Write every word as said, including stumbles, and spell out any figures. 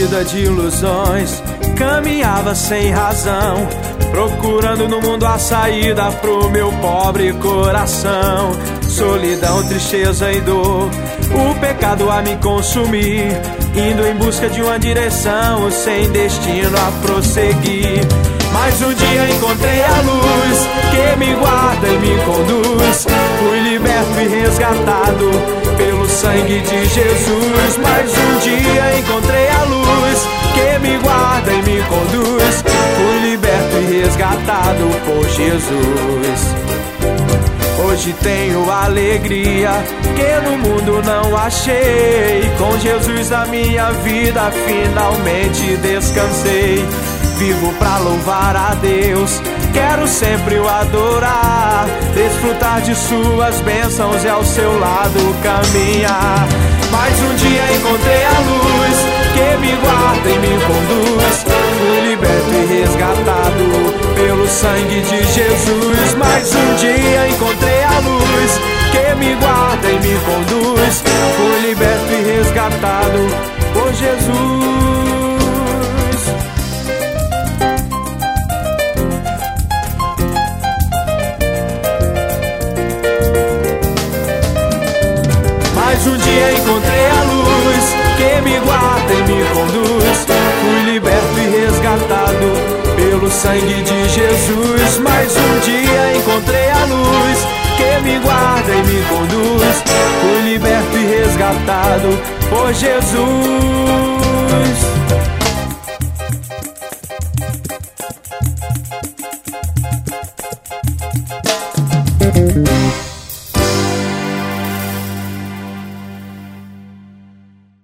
vida de ilusões, caminhava sem razão, procurando no mundo a saída pro meu pobre coração. Solidão, tristeza e dor, o pecado a me consumir, indo em busca de uma direção, sem destino a prosseguir. Mas um dia encontrei a luz, que me guarda e me conduz. Fui liberto e resgatado pelo sangue de Jesus. Mas um dia encontrei a luz, que me guarda e me conduz. Fui liberto e resgatado por Jesus. Hoje tenho alegria que no mundo não achei. Com Jesus na minha vida finalmente descansei. Vivo pra louvar a Deus, quero sempre o adorar, desfrutar de suas bênçãos e ao seu lado caminhar. Mas um dia encontrei a luz, que me guarda e me conduz. Fui liberto e resgatado pelo sangue de Jesus. Mas um dia encontrei a luz, que me guarda e me conduz. Fui liberto e resgatado por Jesus. Mas um dia encontrei a luz, que me guarda e me conduz. Fui liberto e resgatado pelo sangue de Jesus. Mas um dia encontrei a luz, que me guarda e me conduz. Fui liberto e resgatado por Jesus.